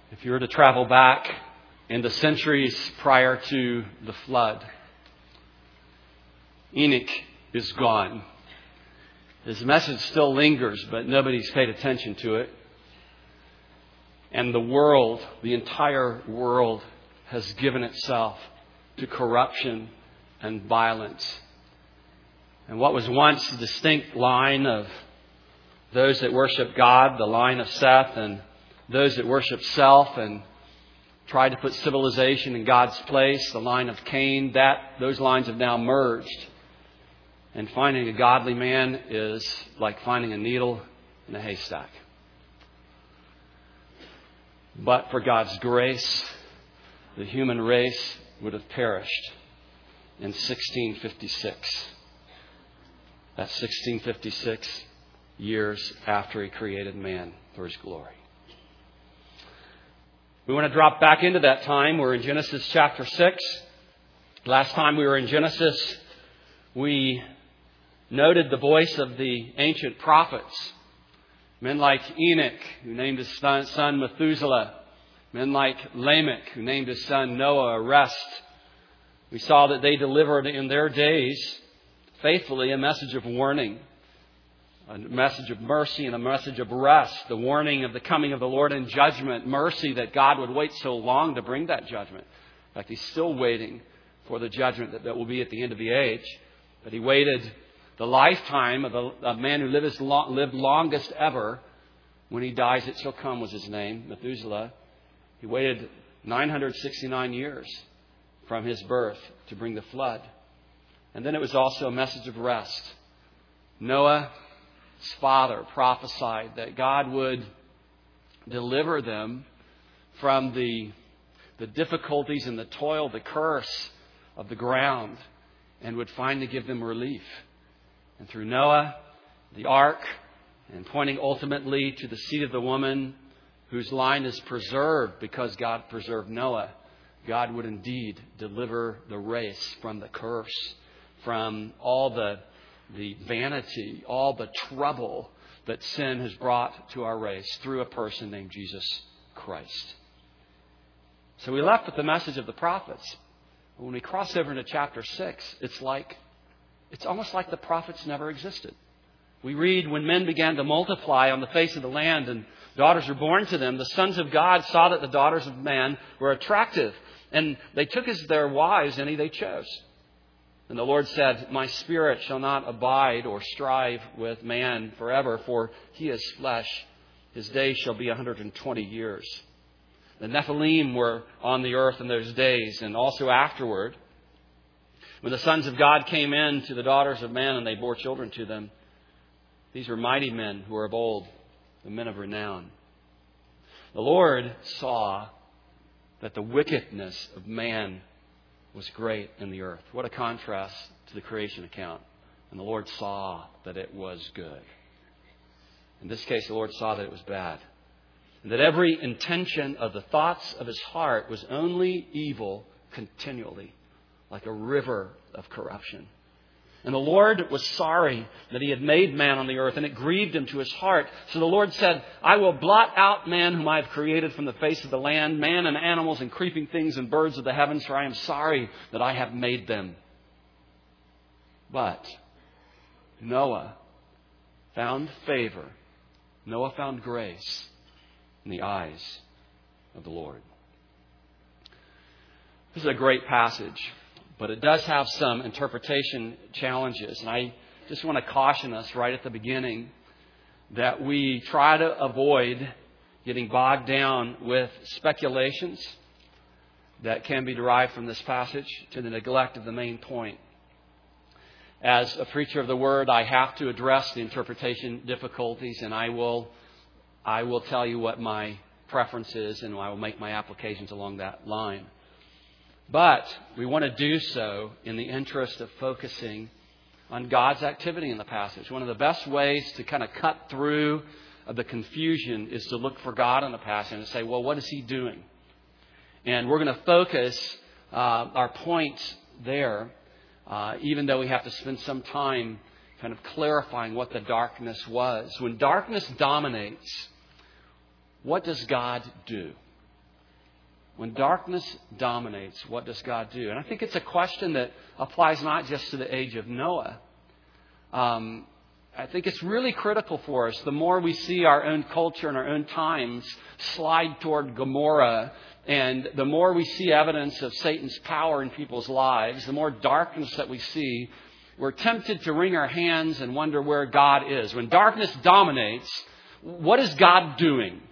If you were to travel back in the centuries prior to the flood, Enoch is gone. His message still lingers, but nobody's paid attention to it. And the world, the entire world, has given itself to corruption and violence. And what was once the distinct line of those that worship God, the line of Seth, and those that worship self and try to put civilization in God's place, the line of Cain, those lines have now merged. And finding a godly man is like finding a needle in a haystack. But for God's grace, the human race would have perished in 1656. That's 1656 years after He created man for His glory. We want to drop back into that time. We're in Genesis chapter 6. Last time we were in Genesis, we noted the voice of the ancient prophets. Men like Enoch, who named his son Methuselah. Men like Lamech, who named his son Noah, Rest. We saw that they delivered in their days faithfully a message of warning, a message of mercy and a message of rest, the warning of the coming of the Lord in judgment, mercy that God would wait so long to bring that judgment. In fact, He's still waiting for the judgment that will be at the end of the age. But He waited the lifetime of a man who lived longest ever. When he dies, it shall come was his name, Methuselah. He waited 969 years from his birth to bring the flood. And then it was also a message of rest. Noah's father prophesied that God would deliver them from the difficulties and the toil, the curse of the ground, and would finally give them relief. And through Noah, the ark, and pointing ultimately to the seed of the woman whose line is preserved because God preserved Noah, God would indeed deliver the race from the curse, from all the vanity, all the trouble that sin has brought to our race through a person named Jesus Christ. So we left with the message of the prophets. When we cross over into chapter 6, it's almost like the prophets never existed. We read, when men began to multiply on the face of the land and daughters were born to them, the sons of God saw that the daughters of man were attractive, and they took as their wives any they chose. And the Lord said, my spirit shall not abide or strive with man forever, for he is flesh. His days shall be 120 years. The Nephilim were on the earth in those days, and also afterward. When the sons of God came in to the daughters of man and they bore children to them, these were mighty men who were of old, the men of renown. The Lord saw that the wickedness of man was great in the earth. What a contrast to the creation account. And the Lord saw that it was good. In this case, the Lord saw that it was bad. And that every intention of the thoughts of His heart was only evil continually, like a river of corruption. And the Lord was sorry that He had made man on the earth, and it grieved Him to His heart. So the Lord said, I will blot out man whom I have created from the face of the land, man and animals and creeping things and birds of the heavens, for I am sorry that I have made them. But Noah found favor. Noah found grace in the eyes of the Lord. This is a great passage, but it does have some interpretation challenges. And I just want to caution us right at the beginning that we try to avoid getting bogged down with speculations that can be derived from this passage to the neglect of the main point. As a preacher of the Word, I have to address the interpretation difficulties, and I will tell you what my preference is, and I will make my applications along that line. But we want to do so in the interest of focusing on God's activity in the passage. One of the best ways to kind of cut through the confusion is to look for God in the passage and say, well, what is He doing? And we're going to focus our points there, even though we have to spend some time kind of clarifying what the darkness was. When darkness dominates, what does God do? When darkness dominates, what does God do? And I think it's a question that applies not just to the age of Noah. I think it's really critical for us. The more we see our own culture and our own times slide toward Gomorrah, and the more we see evidence of Satan's power in people's lives, the more darkness that we see, we're tempted to wring our hands and wonder where God is. When darkness dominates, what is God doing?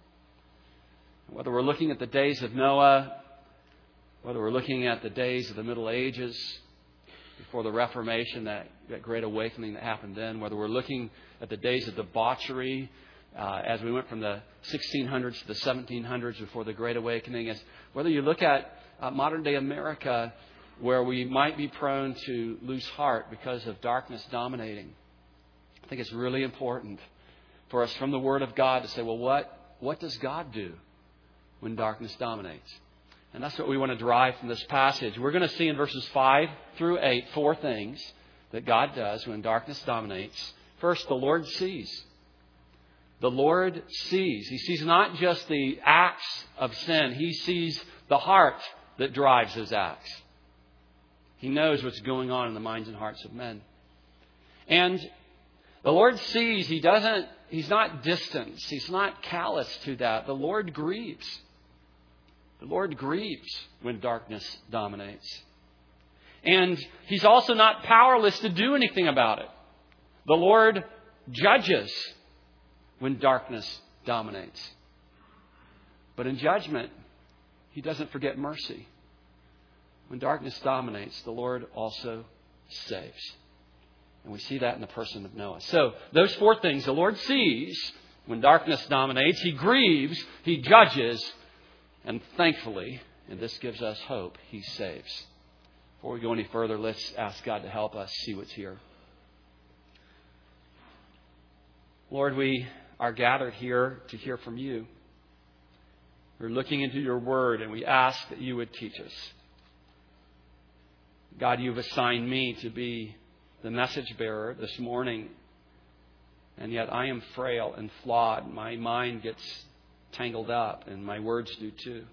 Whether we're looking at the days of Noah, whether we're looking at the days of the Middle Ages, before the Reformation, that great awakening that happened then, whether we're looking at the days of debauchery, as we went from the 1600s to the 1700s before the Great Awakening, as whether you look at modern day America, where we might be prone to lose heart because of darkness dominating. I think it's really important for us from the Word of God to say, well, what does God do when darkness dominates? And that's what we want to derive from this passage. We're going to see in verses 5 through 8 4 things that God does when darkness dominates. First, the Lord sees. The Lord sees. He sees not just the acts of sin. He sees the heart that drives those acts. He knows what's going on in the minds and hearts of men. And the Lord sees. He's not distant. He's not callous to that. The Lord grieves. The Lord grieves when darkness dominates. And He's also not powerless to do anything about it. The Lord judges when darkness dominates. But in judgment, He doesn't forget mercy. When darkness dominates, the Lord also saves. And we see that in the person of Noah. So, those 4 things. The Lord sees when darkness dominates. He grieves. He judges. And thankfully, and this gives us hope, He saves. Before we go any further, let's ask God to help us see what's here. Lord, we are gathered here to hear from You. We're looking into Your Word, and we ask that You would teach us. God, You've assigned me to be the message bearer this morning, and yet I am frail and flawed. My mind gets tangled up, and my words do too.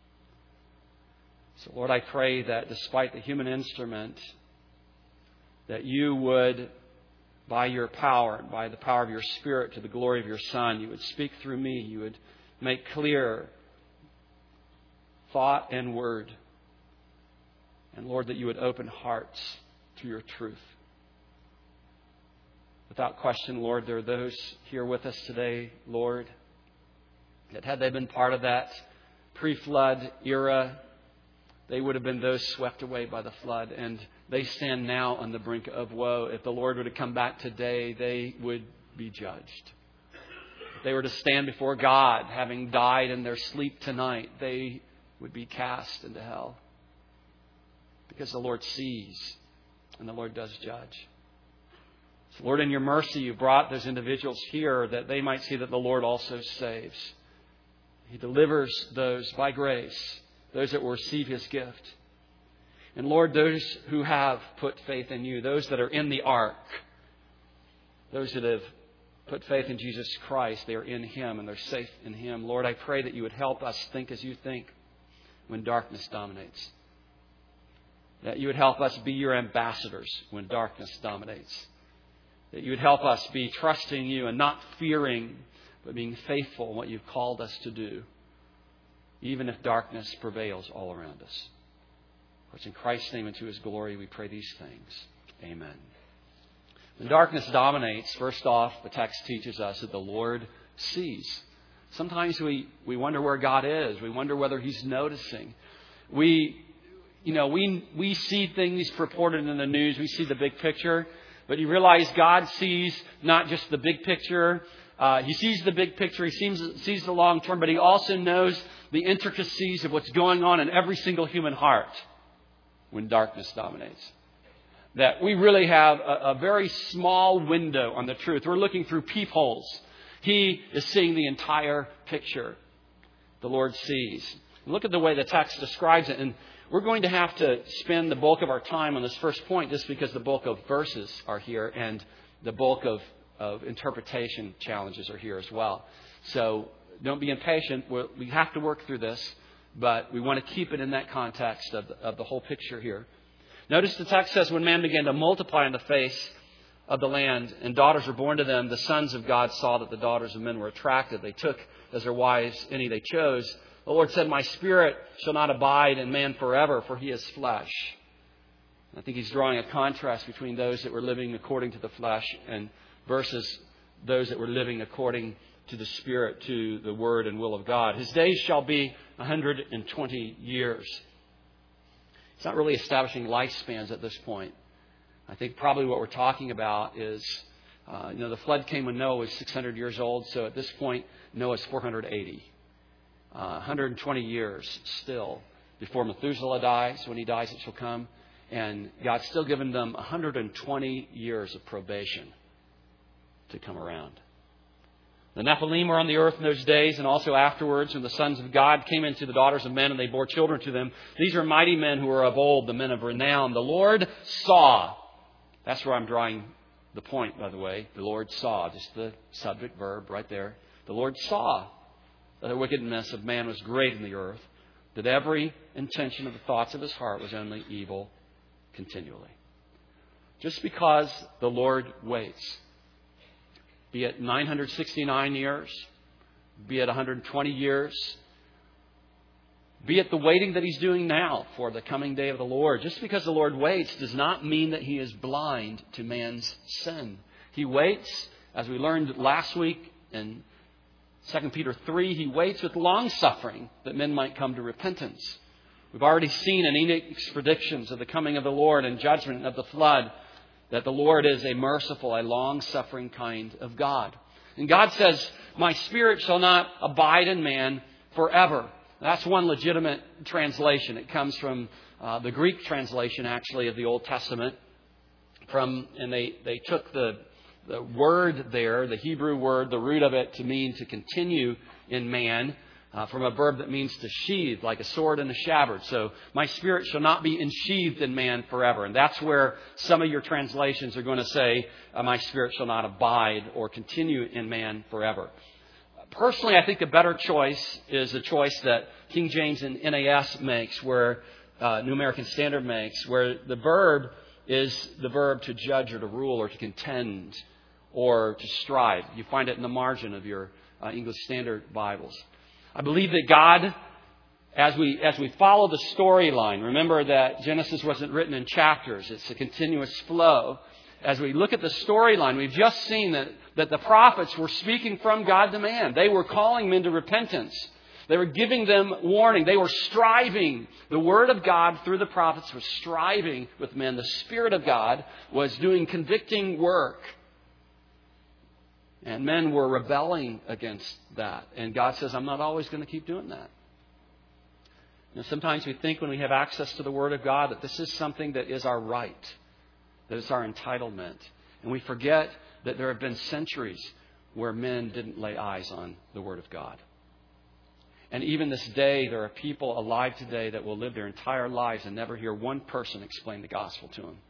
So, Lord, I pray that despite the human instrument, that You would, by Your power, by the power of Your Spirit, to the glory of Your Son, You would speak through me. You would make clear thought and word. And, Lord, that You would open hearts to Your truth. Without question, Lord, there are those here with us today, Lord, that had they been part of that pre-flood era, they would have been those swept away by the flood. And they stand now on the brink of woe. If the Lord were to come back today, they would be judged. If they were to stand before God, having died in their sleep tonight, they would be cast into hell. Because the Lord sees and the Lord does judge. So, Lord, in Your mercy, You brought those individuals here that they might see that the Lord also saves. He delivers those by grace, those that will receive His gift. And Lord, those who have put faith in You, those that are in the ark, those that have put faith in Jesus Christ, they are in Him and they're safe in Him. Lord, I pray that You would help us think as You think when darkness dominates. That You would help us be Your ambassadors when darkness dominates. That You would help us be trusting You and not fearing, but being faithful in what You've called us to do, even if darkness prevails all around us. For it's in Christ's name and to His glory we pray these things. Amen. When darkness dominates, first off, the text teaches us that the Lord sees. Sometimes we wonder where God is. We wonder whether He's noticing. We see things purported in the news. We see the big picture. But you realize God sees not just the big picture. He sees the big picture. He sees the long term. But He also knows the intricacies of what's going on in every single human heart when darkness dominates. That we really have a very small window on the truth. We're looking through peepholes. He is seeing the entire picture. The Lord sees. Look at the way the text describes it. And we're going to have to spend the bulk of our time on this first point just because the bulk of verses are here and the bulk of interpretation challenges are here as well. So don't be impatient. We have to work through this. but we want to keep it in that context of the whole picture here. Notice the text says, when man began to multiply on the face of the land and daughters were born to them, the sons of God saw that the daughters of men were attractive. They took as their wives any they chose. The Lord said, my spirit shall not abide in man forever, for he is flesh. I think he's drawing a contrast between those that were living according to the flesh and versus those that were living according to the Spirit, to the Word and will of God. His days shall be 120 years. It's not really establishing lifespans at this point. I think probably what we're talking about is, the flood came when Noah was 600 years old. So at this point, Noah's 480. 120 years still before Methuselah dies. When he dies, it shall come. And God's still given them 120 years of probation to come around. The Nephilim were on the earth in those days and also afterwards, when the sons of God came into the daughters of men and they bore children to them. These are mighty men who were of old, the men of renown. The Lord saw. That's where I'm drawing the point, by the way. The Lord saw. Just the subject verb right there. The Lord saw that the wickedness of man was great in the earth, that every intention of the thoughts of his heart was only evil continually. Just because the Lord waits, be it 969 years, be it 120 years, be it the waiting that He's doing now for the coming day of the Lord. Just because the Lord waits does not mean that He is blind to man's sin. He waits, as we learned last week in 2 Peter 3, He waits with long suffering that men might come to repentance. We've already seen in Enoch's predictions of the coming of the Lord and judgment of the flood that the Lord is a merciful, a long-suffering kind of God. And God says, my spirit shall not abide in man forever. That's one legitimate translation. It comes from the Greek translation, actually, of the Old Testament. And they took the word there, the Hebrew word, the root of it, to mean to continue in man, from a verb that means to sheathe, like a sword and a scabbard. So, my spirit shall not be ensheathed in man forever. And that's where some of your translations are going to say, my spirit shall not abide or continue in man forever. Personally, I think a better choice is the choice that King James and NAS makes, where New American Standard makes, where the verb is the verb to judge or to rule or to contend or to strive. You find it in the margin of your English Standard Bibles. I believe that God, as we follow the storyline, remember that Genesis wasn't written in chapters. It's a continuous flow. As we look at the storyline, we've just seen that the prophets were speaking from God to man. They were calling men to repentance. They were giving them warning. They were striving. The Word of God through the prophets was striving with men. The Spirit of God was doing convicting work. And men were rebelling against that. And God says, I'm not always going to keep doing that. Now, sometimes we think when we have access to the Word of God that this is something that is our right, that it's our entitlement. And we forget that there have been centuries where men didn't lay eyes on the Word of God. And even this day, there are people alive today that will live their entire lives and never hear one person explain the gospel to them.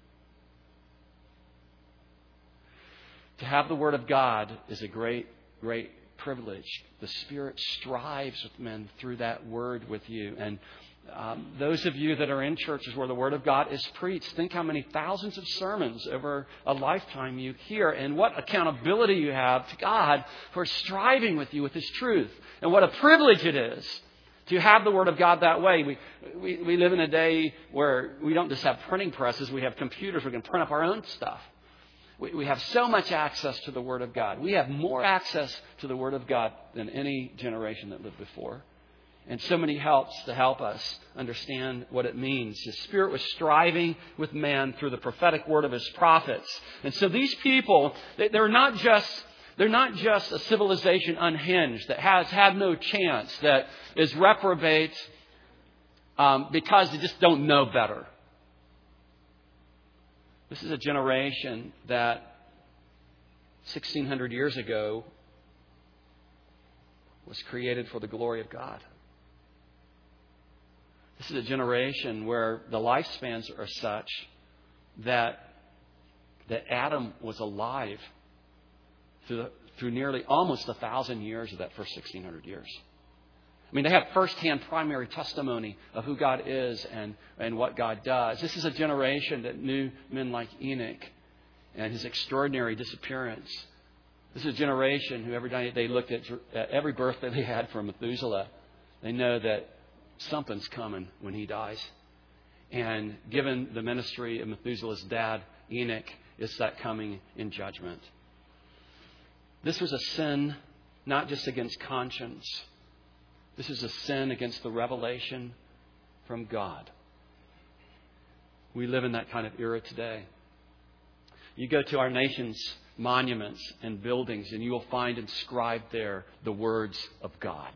To have the Word of God is a great, great privilege. The Spirit strives with men through that Word with you. And those of you that are in churches where the Word of God is preached, think how many thousands of sermons over a lifetime you hear and what accountability you have to God for striving with you with His truth. And what a privilege it is to have the Word of God that way. We live in a day where we don't just have printing presses, we have computers, we can print up our own stuff. We have so much access to the Word of God. We have more access to the Word of God than any generation that lived before. And so many helps to help us understand what it means. The Spirit was striving with man through the prophetic word of His prophets. And so these people, they're not just a civilization unhinged that has had no chance, that is reprobate because they just don't know better. This is a generation that 1,600 years ago was created for the glory of God. This is a generation where the lifespans are such that Adam was alive through nearly almost 1,000 years of that first 1,600 years. I mean, they have firsthand primary testimony of who God is and what God does. This is a generation that knew men like Enoch and his extraordinary disappearance. This is a generation who every day they looked at every birthday they had from Methuselah. They know that something's coming when he dies. And given the ministry of Methuselah's dad, Enoch, it's that coming in judgment. This was a sin not just against conscience. This is a sin against the revelation from God. We live in that kind of era today. You go to our nation's monuments and buildings and you will find inscribed there the words of God.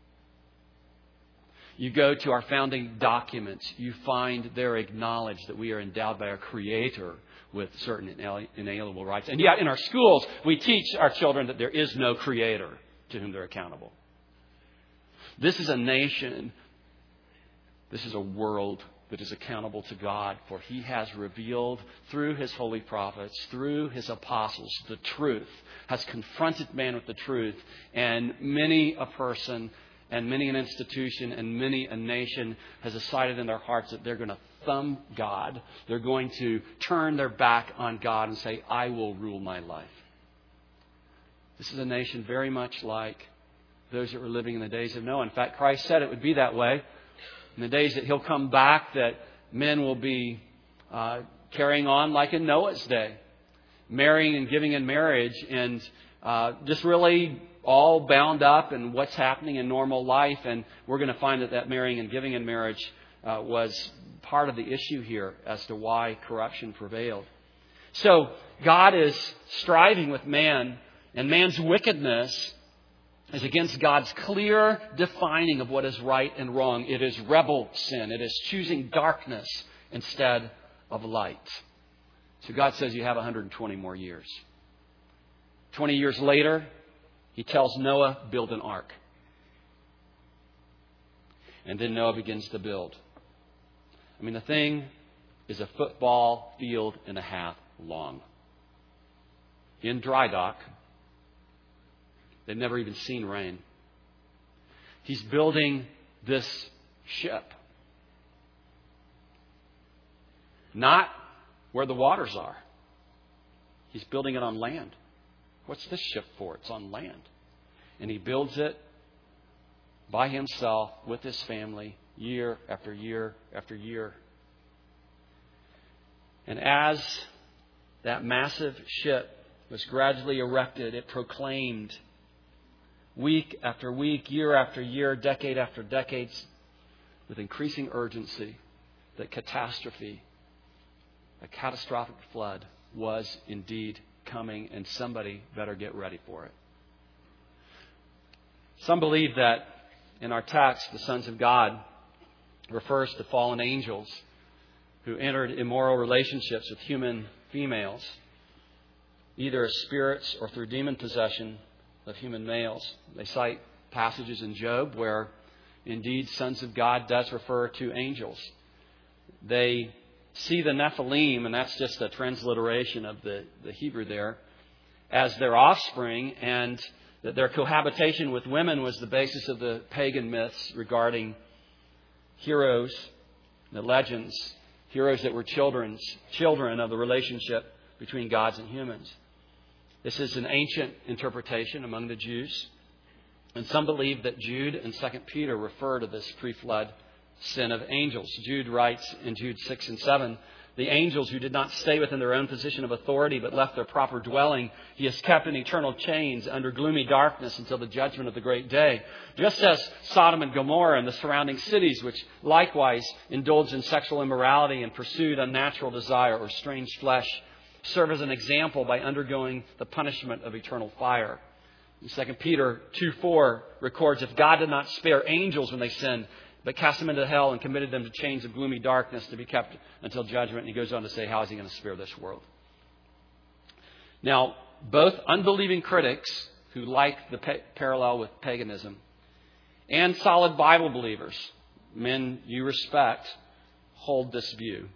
You go to our founding documents, you find there acknowledged that we are endowed by our Creator with certain inalienable rights. And yet in our schools, we teach our children that there is no Creator to whom they're accountable. This is a nation, this is a world that is accountable to God, for He has revealed through His holy prophets, through His apostles, the truth, has confronted man with the truth, and many a person and many an institution and many a nation has decided in their hearts that they're going to thumb God. They're going to turn their back on God and say, I will rule my life. This is a nation very much like those that were living in the days of Noah. In fact, Christ said it would be that way. In the days that He'll come back, that men will be carrying on like in Noah's day. Marrying and giving in marriage and just really all bound up in what's happening in normal life. And we're going to find that marrying and giving in marriage was part of the issue here as to why corruption prevailed. So God is striving with man, and man's wickedness is against God's clear defining of what is right and wrong. It is rebel sin. It is choosing darkness instead of light. So God says you have 120 more years. 20 years later, He tells Noah, build an ark. And then Noah begins to build. I mean, the thing is a football field and a half long. In dry dock. They've never even seen rain. He's building this ship. Not where the waters are. He's building it on land. What's this ship for? It's on land. And he builds it by himself with his family year after year after year. And as that massive ship was gradually erected, it proclaimed week after week, year after year, decade after decade, with increasing urgency, that catastrophe, a catastrophic flood, was indeed coming, and somebody better get ready for it. Some believe that in our text, the sons of God refers to fallen angels who entered immoral relationships with human females, either as spirits or through demon possession of human males. They cite passages in Job where indeed sons of God does refer to angels. They see the Nephilim, and that's just a transliteration of the Hebrew there, as their offspring, and that their cohabitation with women was the basis of the pagan myths regarding heroes, the legends, heroes that were children of the relationship between gods and humans. This is an ancient interpretation among the Jews. And some believe that Jude and 2 Peter refer to this pre-flood sin of angels. Jude writes in Jude 6 and 7, the angels who did not stay within their own position of authority but left their proper dwelling, He has kept in eternal chains under gloomy darkness until the judgment of the great day. Just as Sodom and Gomorrah and the surrounding cities, which likewise indulged in sexual immorality and pursued unnatural desire or strange flesh, serve as an example by undergoing the punishment of eternal fire. 2 Peter 2:4 records, if God did not spare angels when they sinned, but cast them into hell and committed them to chains of gloomy darkness to be kept until judgment. And he goes on to say, how is He going to spare this world? Now, both unbelieving critics who like the parallel with paganism and solid Bible believers, men you respect, hold this view.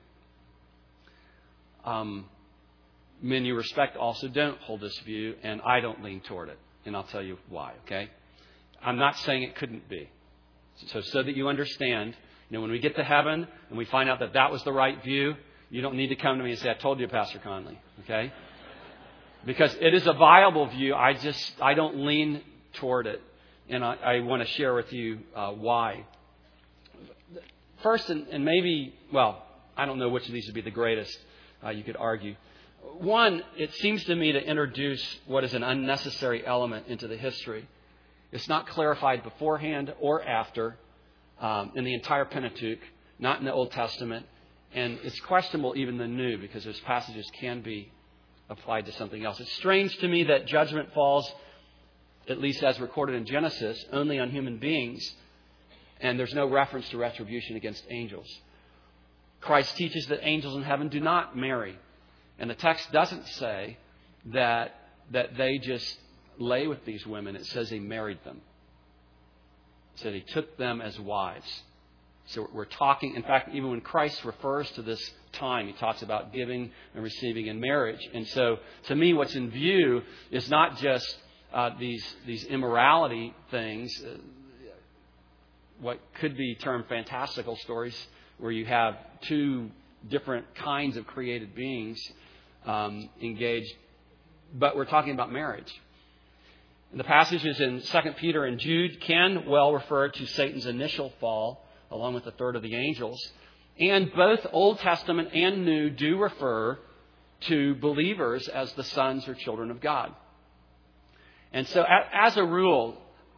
Men you respect also don't hold this view, and I don't lean toward it. And I'll tell you why, okay? I'm not saying it couldn't be. So that you understand, when we get to heaven and we find out that that was the right view, you don't need to come to me and say, I told you, Pastor Conley. Okay? Because it is a viable view. I don't lean toward it. And I want to share with you why. First, and maybe, I don't know which of these would be the greatest, you could argue. One, it seems to me to introduce what is an unnecessary element into the history. It's not clarified beforehand or after in the entire Pentateuch, not in the Old Testament. And it's questionable even the New, because those passages can be applied to something else. It's strange to me that judgment falls, at least as recorded in Genesis, only on human beings, and there's no reference to retribution against angels. Christ teaches that angels in heaven do not marry. And the text doesn't say that they just lay with these women. It says he married them. It said he took them as wives. So we're talking, in fact, even when Christ refers to this time, he talks about giving and receiving in marriage. And so, to me, what's in view is not just these immorality things, what could be termed fantastical stories, where you have two different kinds of created beings engaged, but we're talking about marriage. And the passages in 2 Peter and Jude can well refer to Satan's initial fall, along with a third of the angels. And both Old Testament and New do refer to believers as the sons or children of God. And so, as a rule,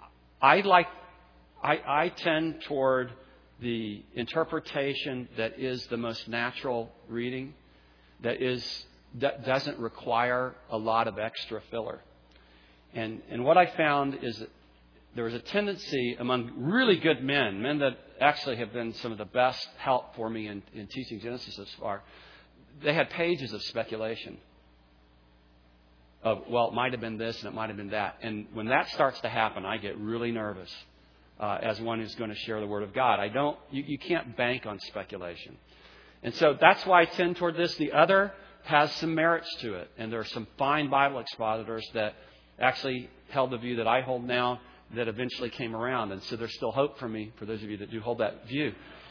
I tend toward the interpretation that is the most natural reading, that doesn't require a lot of extra filler. And what I found is that there was a tendency among really good men that actually have been some of the best help for me in teaching Genesis thus far. They had pages of speculation of, it might have been this and it might have been that. And when that starts to happen, I get really nervous as one who's going to share the Word of God. You can't bank on speculation. And so that's why I tend toward this. The other has some merits to it. And there are some fine Bible expositors that actually held the view that I hold now, that eventually came around. And so there's still hope for me, for those of you that do hold that view.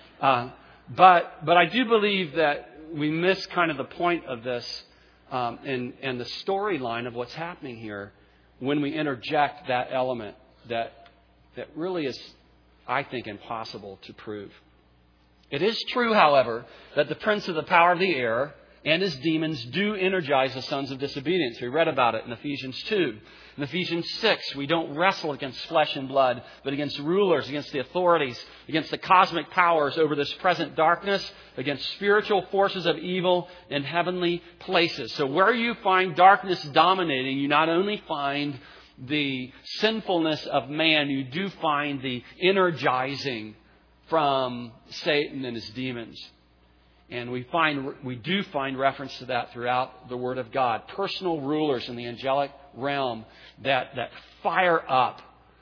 But I do believe that we miss kind of the point of this and the storyline of what's happening here when we interject that element that really is, I think, impossible to prove. It is true, however, that the prince of the power of the air and his demons do energize the sons of disobedience. We read about it in Ephesians 2. In Ephesians 6, we don't wrestle against flesh and blood, but against rulers, against the authorities, against the cosmic powers over this present darkness, against spiritual forces of evil in heavenly places. So where you find darkness dominating, you not only find the sinfulness of man, you do find the energizing from Satan and his demons. And we do find reference to that throughout the Word of God. Personal rulers in the angelic realm that fire up,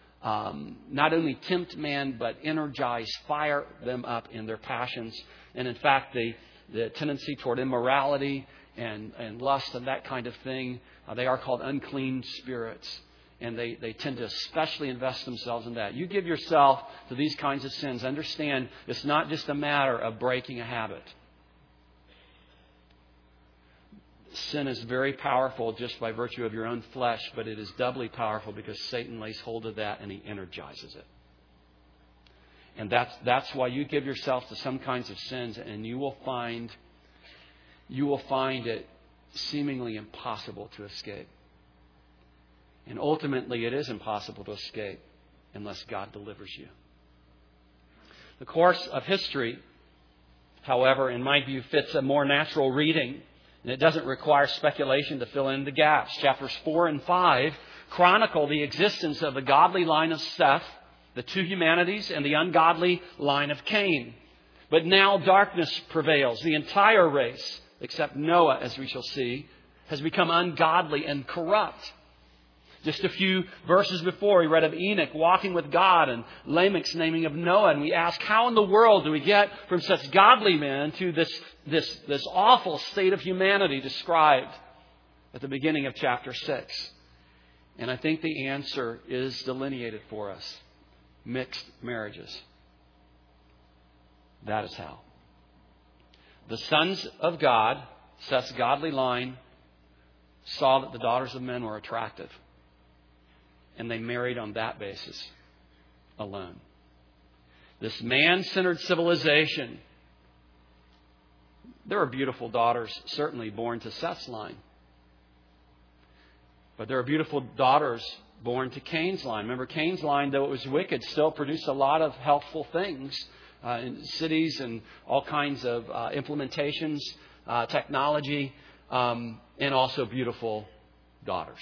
not only tempt man, but energize, fire them up in their passions. And in fact, the tendency toward immorality and lust and that kind of thing, they are called unclean spirits. And they tend to especially invest themselves in that. You give yourself to these kinds of sins. Understand, it's not just a matter of breaking a habit. Sin is very powerful just by virtue of your own flesh, but it is doubly powerful because Satan lays hold of that and he energizes it. And that's why you give yourself to some kinds of sins, and you will find it seemingly impossible to escape. And ultimately, it is impossible to escape unless God delivers you. The course of history, however, in my view, fits a more natural reading. And it doesn't require speculation to fill in the gaps. Chapters 4 and 5 chronicle the existence of the godly line of Seth, the two humanities, and the ungodly line of Cain. But now darkness prevails. The entire race, except Noah, as we shall see, has become ungodly and corrupt. Just a few verses before, we read of Enoch walking with God and Lamech's naming of Noah. And we ask, how in the world do we get from such godly men to this awful state of humanity described at the beginning of chapter 6? And I think the answer is delineated for us. Mixed marriages. That is how. The sons of God, Seth's godly line, saw that the daughters of men were attractive. And they married on that basis alone. This man-centered civilization. There are beautiful daughters certainly born to Seth's line. But there are beautiful daughters born to Cain's line. Remember, Cain's line, though it was wicked, still produced a lot of healthful things in cities and all kinds of implementations, technology, and also beautiful daughters.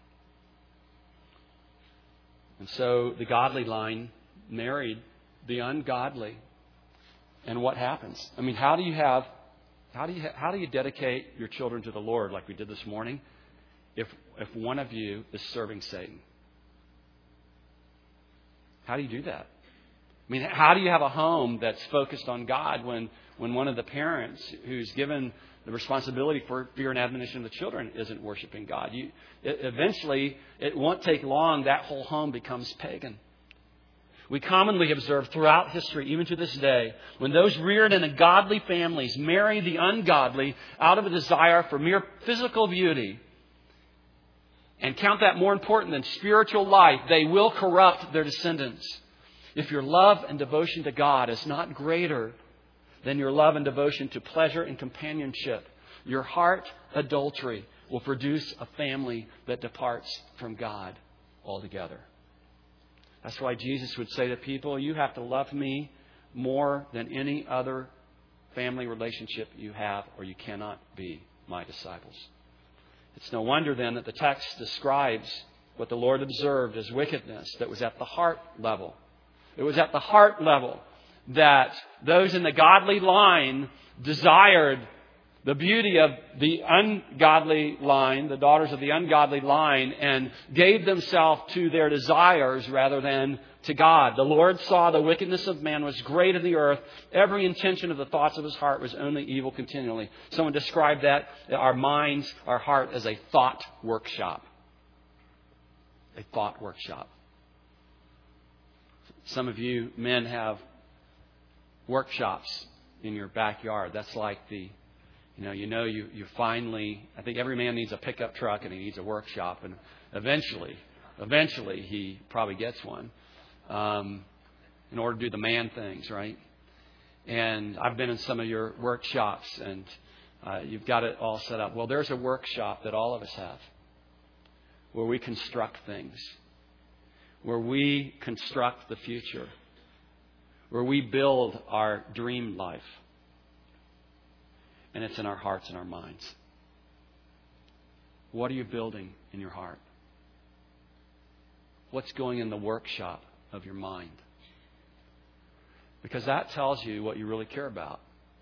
And so the godly line married the ungodly. And what happens? I mean, how do you dedicate your children to the Lord like we did this morning if one of you is serving Satan? How do you do that? I mean, how do you have a home that's focused on God when one of the parents who's given the responsibility for fear and admonition of the children isn't worshiping God? Eventually, it won't take long, that whole home becomes pagan. We commonly observe throughout history, even to this day, when those reared in godly families marry the ungodly out of a desire for mere physical beauty and count that more important than spiritual life, they will corrupt their descendants. If your love and devotion to God is not greater than your love and devotion to pleasure and companionship, your heart adultery will produce a family that departs from God altogether. That's why Jesus would say to people, you have to love me more than any other family relationship you have, or you cannot be my disciples. It's no wonder then that the text describes what the Lord observed as wickedness that was at the heart level. It was at the heart level that those in the godly line desired the beauty of the ungodly line, the daughters of the ungodly line, and gave themselves to their desires rather than to God. The Lord saw the wickedness of man was great in the earth. Every intention of the thoughts of his heart was only evil continually. Someone described that, our minds, our heart, as a thought workshop. A thought workshop. Some of you men have workshops in your backyard. That's like you finally, I think every man needs a pickup truck and he needs a workshop, and eventually he probably gets one in order to do the man things, right? And I've been in some of your workshops, and you've got it all set up. Well, there's a workshop that all of us have where we construct things, where we construct the future, where we build our dream life. And it's in our hearts and our minds. What are you building in your heart? What's going in the workshop of your mind? Because that tells you what you really care about.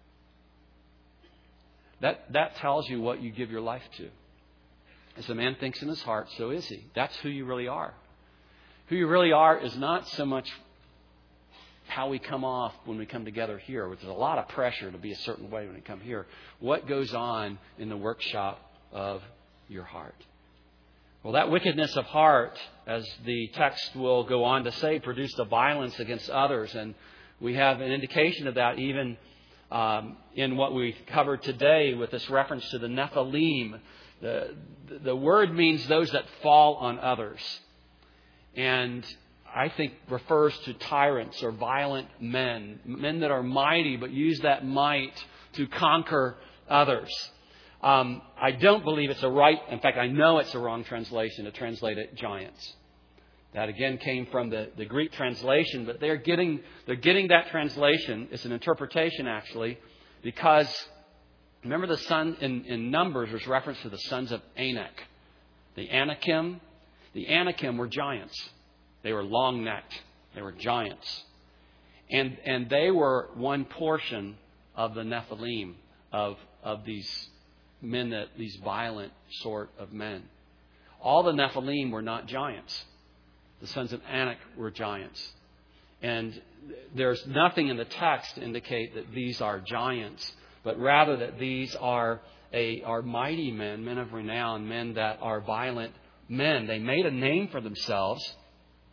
That tells you what you give your life to. As a man thinks in his heart, so is he. That's who you really are. Who you really are is not so much how we come off when we come together here, which is a lot of pressure to be a certain way when we come here. What goes on in the workshop of your heart? Well, that wickedness of heart, as the text will go on to say, produced a violence against others. And we have an indication of that even in what we covered today with this reference to the Nephilim. The word means those that fall on others. And I think refers to tyrants or violent men that are mighty but use that might to conquer others. I don't believe it's in fact, I know it's a wrong translation to translate it giants. That again came from the Greek translation, but they're getting that translation. It's an interpretation actually, because remember the son in Numbers was reference to the sons of Anak. The Anakim were giants. They were long-necked. They were giants. And they were one portion of the Nephilim, of these men, these violent sort of men. All the Nephilim were not giants. The sons of Anak were giants. And there's nothing in the text to indicate that these are giants, but rather that these are mighty men of renown, men that are violent men. They made a name for themselves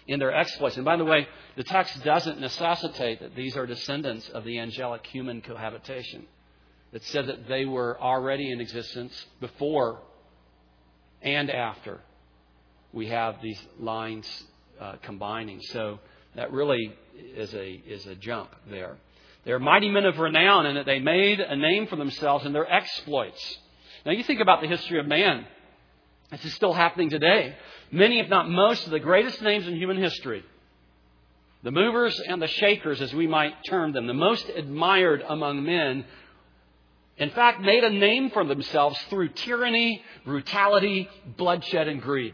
in their exploits. And by the way, the text doesn't necessitate that these are descendants of the angelic human cohabitation. It said that they were already in existence before and after we have these lines combining. So that really is a jump there. They're mighty men of renown in that they made a name for themselves in their exploits. Now you think about the history of man. This is still happening today. Many, if not most, of the greatest names in human history, the movers and the shakers, as we might term them, the most admired among men, in fact, made a name for themselves through tyranny, brutality, bloodshed, and greed.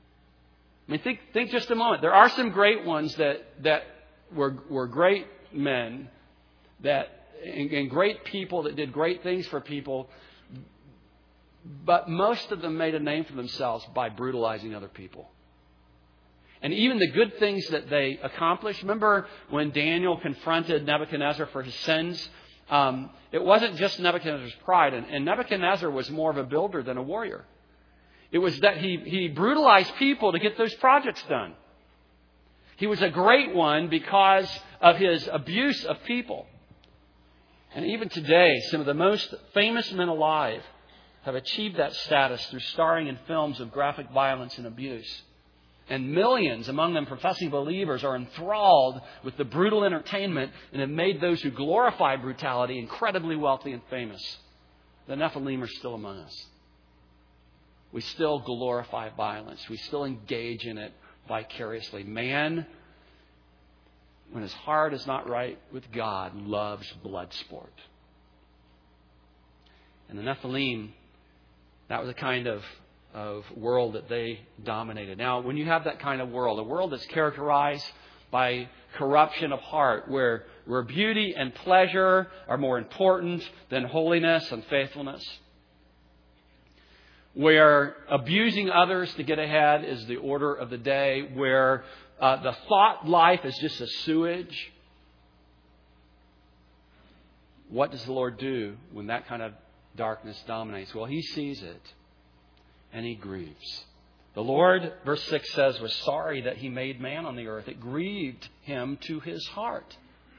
I mean, think just a moment. There are some great ones that were great men and great people that did great things for people. But most of them made a name for themselves by brutalizing other people. And even the good things that they accomplished. Remember when Daniel confronted Nebuchadnezzar for his sins? It wasn't just Nebuchadnezzar's pride. And Nebuchadnezzar was more of a builder than a warrior. It was that he brutalized people to get those projects done. He was a great one because of his abuse of people. And even today, some of the most famous men alive have achieved that status through starring in films of graphic violence and abuse. And millions, among them professing believers, are enthralled with the brutal entertainment and have made those who glorify brutality incredibly wealthy and famous. The Nephilim are still among us. We still glorify violence. We still engage in it vicariously. Man, when his heart is not right with God, loves blood sport. And the Nephilim, that was the kind of world that they dominated. Now, when you have that kind of world, a world that's characterized by corruption of heart, where beauty and pleasure are more important than holiness and faithfulness, where abusing others to get ahead is the order of the day, where the thought life is just a sewage, what does the Lord do when that kind of darkness dominates? Well, He sees it and He grieves. The Lord, verse 6 says, was sorry that He made man on the earth. It grieved Him to His heart.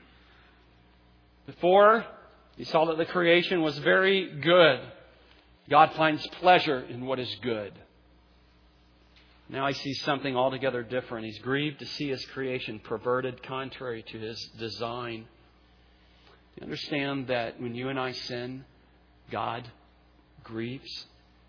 Before, He saw that the creation was very good. God finds pleasure in what is good. Now He sees something altogether different. He's grieved to see His creation perverted contrary to His design. Do you understand that when you and I sin, God grieves?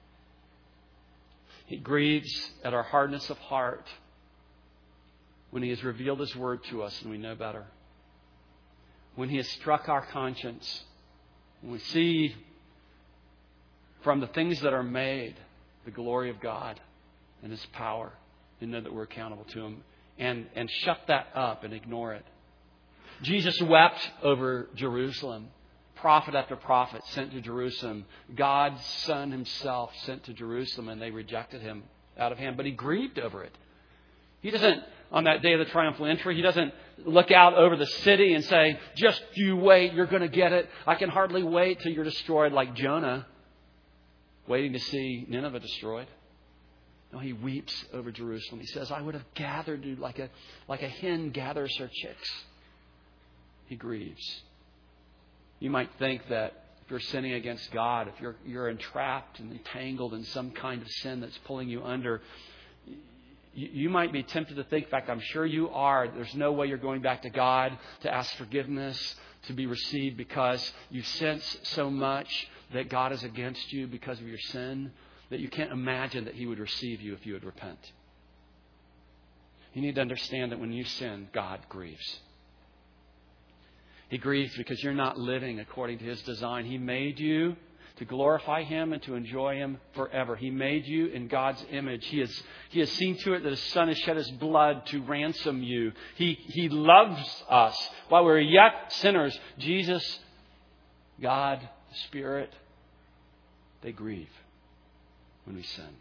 He grieves at our hardness of heart when He has revealed His Word to us and we know better. When He has struck our conscience, when we see from the things that are made the glory of God and His power, and know that we're accountable to Him, and shut that up and ignore it. Jesus wept over Jerusalem. Prophet after prophet sent to Jerusalem. God's Son Himself sent to Jerusalem, and they rejected Him out of hand. But He grieved over it. He doesn't, on that day of the triumphal entry, He doesn't look out over the city and say, just you wait, you're going to get it. I can hardly wait till you're destroyed, like Jonah, waiting to see Nineveh destroyed. No, He weeps over Jerusalem. He says, I would have gathered you like a hen gathers her chicks. He grieves. You might think that if you're sinning against God, if you're entrapped and entangled in some kind of sin that's pulling you under, you might be tempted to think, in fact, I'm sure you are, there's no way you're going back to God to ask forgiveness, to be received, because you sense so much that God is against you because of your sin, that you can't imagine that He would receive you if you would repent. You need to understand that when you sin, God grieves. He grieves because you're not living according to His design. He made you to glorify Him and to enjoy Him forever. He made you in God's image. He has seen to it that His Son has shed His blood to ransom you. He loves us. While we're yet sinners, Jesus, God, the Spirit, they grieve when we sin.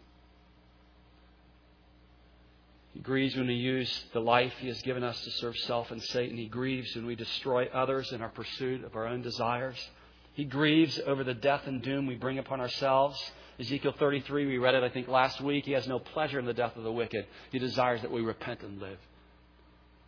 He grieves when we use the life He has given us to serve self and Satan. He grieves when we destroy others in our pursuit of our own desires. He grieves over the death and doom we bring upon ourselves. Ezekiel 33, we read it, I think, last week. He has no pleasure in the death of the wicked. He desires that we repent and live.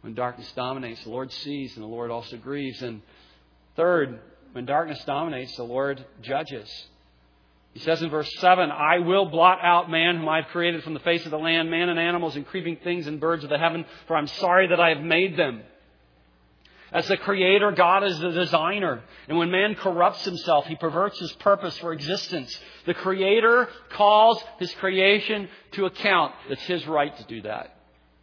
When darkness dominates, the Lord sees and the Lord also grieves. And third, when darkness dominates, the Lord judges. He says in verse 7, I will blot out man whom I have created from the face of the land, man and animals and creeping things and birds of the heaven, for I'm sorry that I have made them. As the Creator, God is the designer. And when man corrupts himself, he perverts his purpose for existence. The Creator calls His creation to account. It's His right to do that.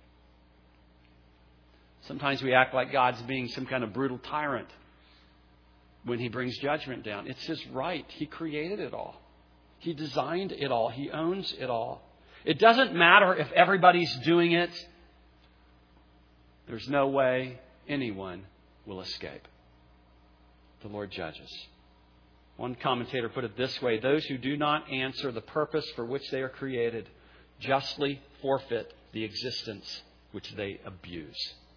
Sometimes we act like God's being some kind of brutal tyrant when He brings judgment down. It's His right. He created it all. He designed it all. He owns it all. It doesn't matter if everybody's doing it. There's no way anyone will escape. The Lord judges. One commentator put it this way: those who do not answer the purpose for which they are created justly forfeit the existence which they abuse.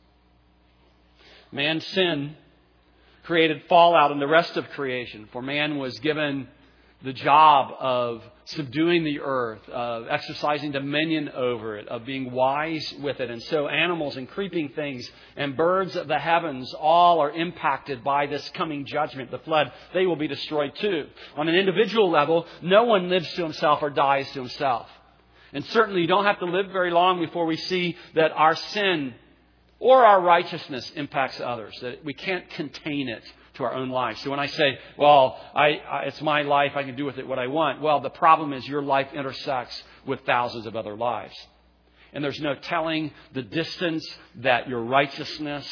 Man's sin created fallout in the rest of creation, for man was given the job of subduing the earth, of exercising dominion over it, of being wise with it. And so animals and creeping things and birds of the heavens all are impacted by this coming judgment, the flood. They will be destroyed too. On an individual level, no one lives to himself or dies to himself. And certainly you don't have to live very long before we see that our sin or our righteousness impacts others, that we can't contain it to our own lives. So when I say, well, it's my life, I can do with it what I want. Well, the problem is your life intersects with thousands of other lives. And there's no telling the distance that your righteousness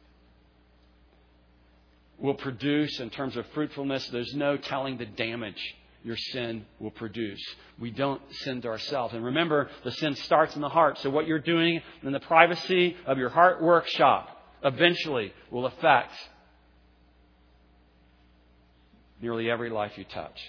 will produce in terms of fruitfulness. There's no telling the damage your sin will produce. We don't sin to ourselves. And remember, the sin starts in the heart. So what you're doing in the privacy of your heart workshop eventually will affect nearly every life you touch.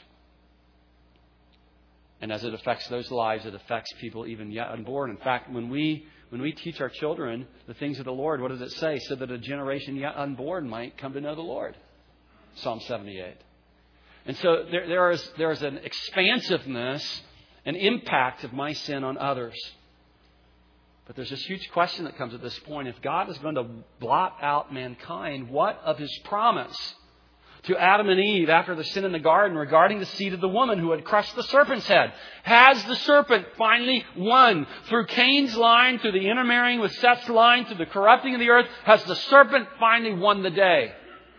And as it affects those lives, it affects people even yet unborn. In fact, when we teach our children the things of the Lord, what does it say? So that a generation yet unborn might come to know the Lord. Psalm 78. And so there is an expansiveness, an impact of my sin on others. But there's this huge question that comes at this point. If God is going to blot out mankind, what of His promise to Adam and Eve after the sin in the garden regarding the seed of the woman who had crushed the serpent's head? Has the serpent finally won? Through Cain's line, through the intermarrying with Seth's line, through the corrupting of the earth, has the serpent finally won the day?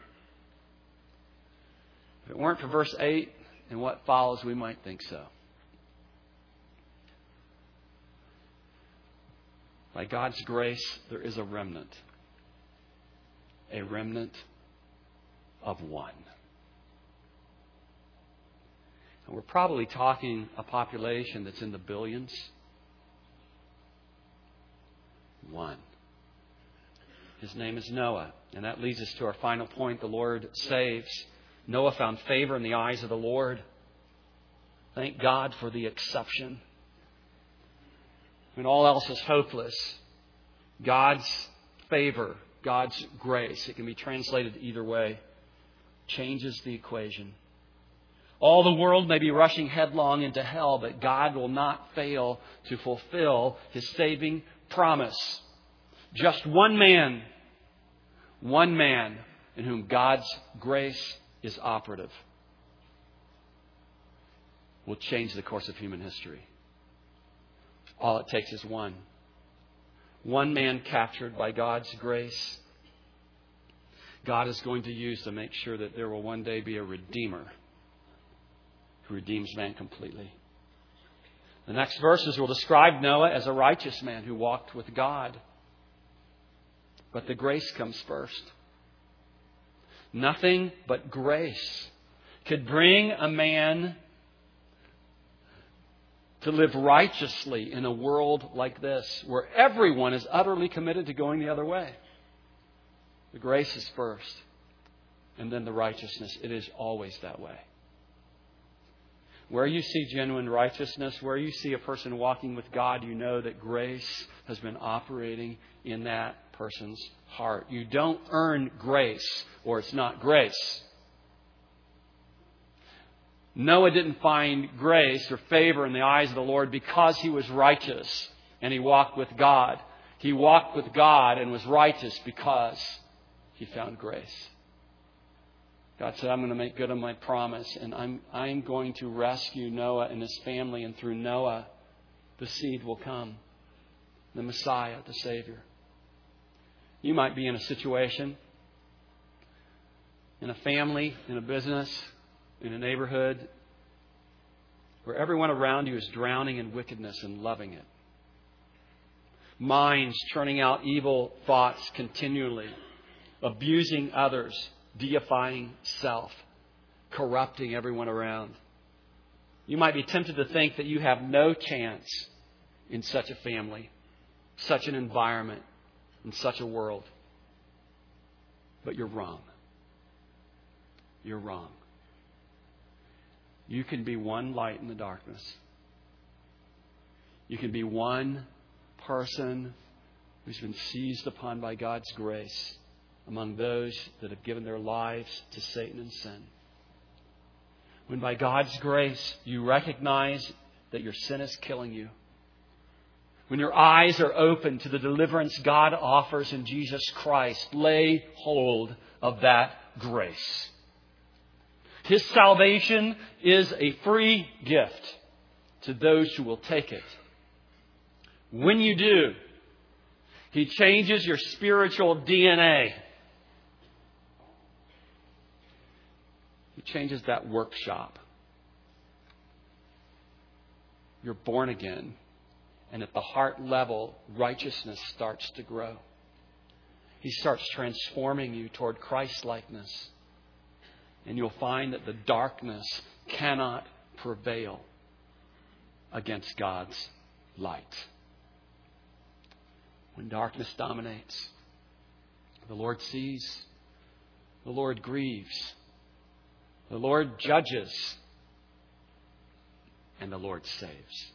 If it weren't for verse 8 and what follows, we might think so. By God's grace, there is a remnant. A remnant of one. And we're probably talking a population that's in the billions. One. His name is Noah. And that leads us to our final point. The Lord saves. Noah found favor in the eyes of the Lord. Thank God for the exception. When all else is hopeless, God's favor, God's grace, it can be translated either way, changes the equation. All the world may be rushing headlong into hell, but God will not fail to fulfill His saving promise. Just one man in whom God's grace is operative, will change the course of human history. All it takes is one. One man captured by God's grace. God is going to use to make sure that there will one day be a Redeemer who redeems man completely. The next verses will describe Noah as a righteous man who walked with God. But the grace comes first. Nothing but grace could bring a man to live righteously in a world like this, where everyone is utterly committed to going the other way. The grace is first, and then the righteousness. It is always that way. Where you see genuine righteousness, where you see a person walking with God, you know that grace has been operating in that person's heart. You don't earn grace, or it's not grace. Noah didn't find grace or favor in the eyes of the Lord because he was righteous and he walked with God. He walked with God and was righteous because he found grace. God said, I'm going to make good on my promise, and I'm going to rescue Noah and his family, and through Noah, the seed will come. The Messiah, the Savior. You might be in a situation, in a family, in a business, in a neighborhood, where everyone around you is drowning in wickedness and loving it. Minds churning out evil thoughts continually, abusing others, deifying self, corrupting everyone around. You might be tempted to think that you have no chance in such a family, such an environment, in such a world. But you're wrong. You're wrong. You can be one light in the darkness. You can be one person who's been seized upon by God's grace among those that have given their lives to Satan and sin. When by God's grace you recognize that your sin is killing you, when your eyes are open to the deliverance God offers in Jesus Christ, lay hold of that grace. His salvation is a free gift to those who will take it. When you do, He changes your spiritual DNA. He changes that workshop. You're born again. And at the heart level, righteousness starts to grow. He starts transforming you toward Christ-likeness. And you'll find that the darkness cannot prevail against God's light. When darkness dominates, the Lord sees, the Lord grieves, the Lord judges, and the Lord saves.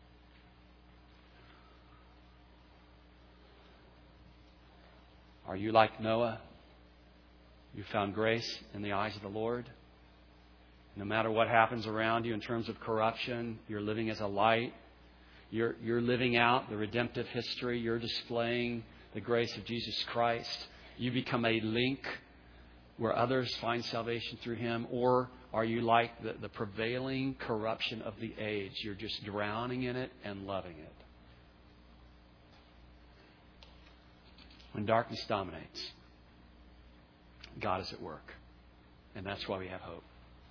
Are you like Noah? You found grace in the eyes of the Lord. No matter what happens around you in terms of corruption, you're living as a light. You're living out the redemptive history. You're displaying the grace of Jesus Christ. You become a link where others find salvation through Him. Or are you like the prevailing corruption of the age? You're just drowning in it and loving it. When darkness dominates, God is at work. And that's why we have hope.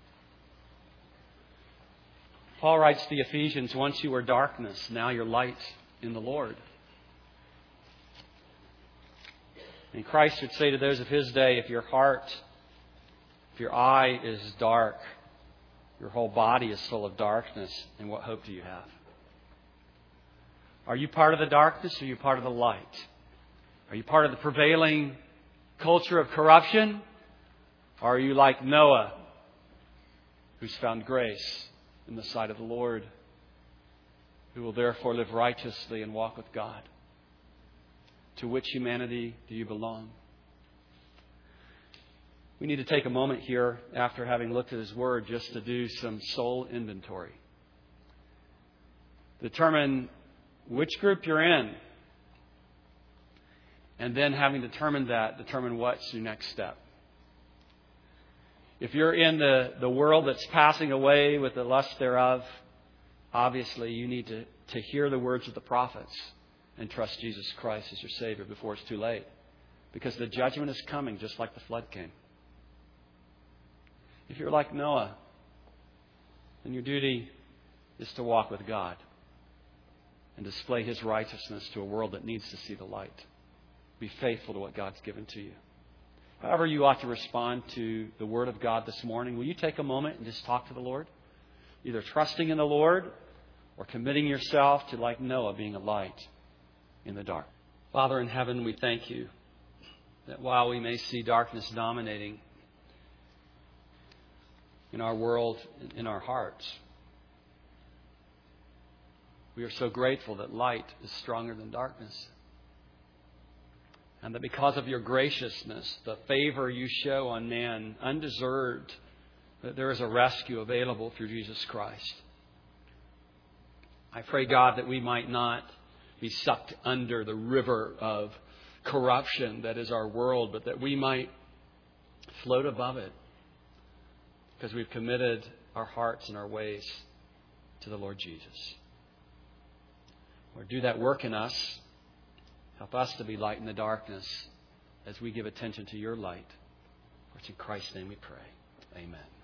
Paul writes to the Ephesians, once you were darkness, now you're light in the Lord. And Christ would say to those of His day, if your eye is dark, your whole body is full of darkness, then what hope do you have? Are you part of the darkness or are you part of the light? Are you part of the prevailing culture of corruption? Or are you like Noah, who's found grace in the sight of the Lord, who will therefore live righteously and walk with God? To which humanity do you belong? We need to take a moment here after having looked at His Word just to do some soul inventory. Determine which group you're in. And then having determined that, determine what's your next step. If you're in the world that's passing away with the lust thereof, obviously you need to hear the words of the prophets and trust Jesus Christ as your Savior before it's too late. Because the judgment is coming just like the flood came. If you're like Noah, then your duty is to walk with God and display His righteousness to a world that needs to see the light. Be faithful to what God's given to you. However you ought to respond to the Word of God this morning, will you take a moment and just talk to the Lord? Either trusting in the Lord or committing yourself to, like Noah, being a light in the dark. Father in heaven, we thank You that while we may see darkness dominating in our world, in our hearts, we are so grateful that light is stronger than darkness. And that because of Your graciousness, the favor You show on man, undeserved, that there is a rescue available through Jesus Christ. I pray, God, that we might not be sucked under the river of corruption that is our world, but that we might float above it because we've committed our hearts and our ways to the Lord Jesus. Lord, do that work in us. Help us to be light in the darkness as we give attention to your light. For it's in Christ's name we pray. Amen.